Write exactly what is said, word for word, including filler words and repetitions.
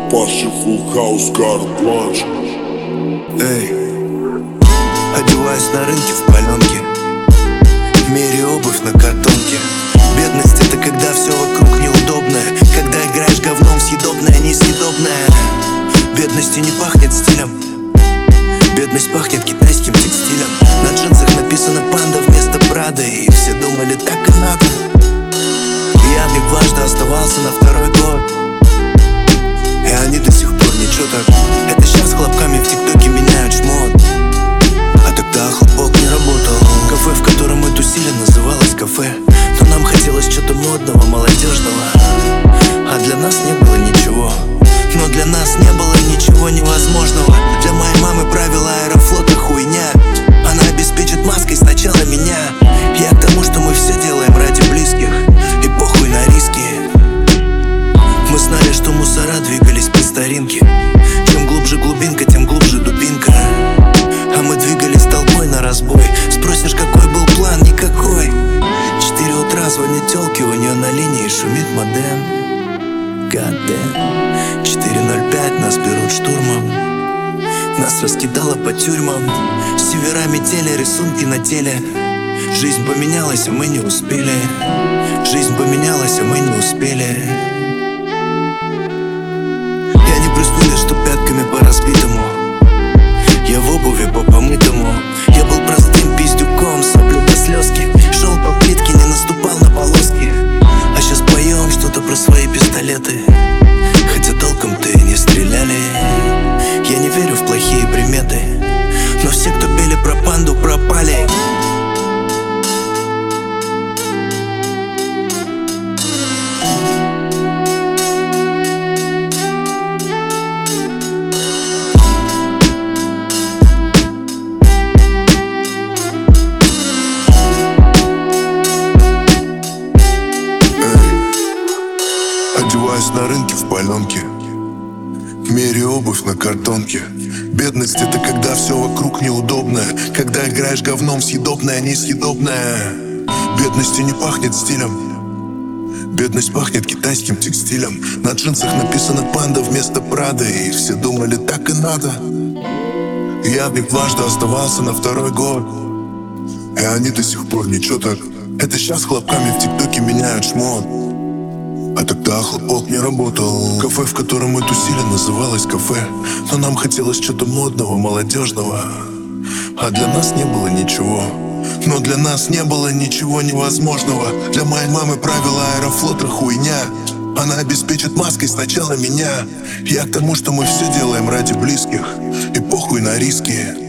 Папаша Full House, карт-бланш. Эй, одеваюсь на рынке в паленке, в мире обувь на картонке. Бедность — это когда все вокруг неудобное, когда играешь говном съедобное, несъедобное. Бедности не пахнет стилем, бедность пахнет китайским текстилем. На джинсах написано «Панда» вместо «Прада», и все думали, так и надо. Я в них дважды оставался на второй год, и они до сих пор ничего так. Это сейчас хлопками в тиктоке меняют шмот, а тогда хлопок не работал. Кафе, в котором мы тусили, называлось кафе, но нам хотелось чего-то модного, молодежного. А для нас не было ничего, но для нас не было ничего невозможного. Для моей мамы правила Аэрофлота хуйня, она обеспечит маской сначала меня. Я к тому, что мы все делаем ради близких, и похуй на риски. Мы знали, что мусора двигались по старинке. Чем глубже глубинка, тем глубже дубинка. А мы двигались толпой на разбой. Спросишь, какой был план? Никакой. Четыре утра звонит тёлке, у нее на линии шумит модем. God damn. Четыре ноль пять, нас берут штурмом. Нас раскидало по тюрьмам. Севера метели, рисунки на теле. Жизнь поменялась, а мы не успели. Жизнь поменялась, а мы не успели. Я не прыскнули, что пятками по разбитому. Я в обуви по помытому. Я был простым пиздюком, соплю до слезки. Шел по плитке, не наступал на полоски. А сейчас поем что-то про свои пистолеты, хотя толком-то и не стреляли. Я не верю в плохие приметы, но все, кто пели про панду, пропали. Одеваюсь на рынке в паленке, в мире обувь на картонке. Бедность — это когда все вокруг неудобное, когда играешь говном съедобное, несъедобное. Бедности не пахнет стилем, бедность пахнет китайским текстилем. На джинсах написано «Панда» вместо «Прада», и все думали, так и надо. Я в них дважды оставался на второй год, и они до сих пор ничего так. Это сейчас хлопками в тиктоке меняют шмот, а тогда хлопок не работал. Кафе, в котором мы тусили, называлось кафе, но нам хотелось чего-то модного, молодежного. А для нас не было ничего, но для нас не было ничего невозможного. Для моей мамы правила Аэрофлота хуйня, она обеспечит маской сначала меня. Я к тому, что мы все делаем ради близких, и похуй на риски.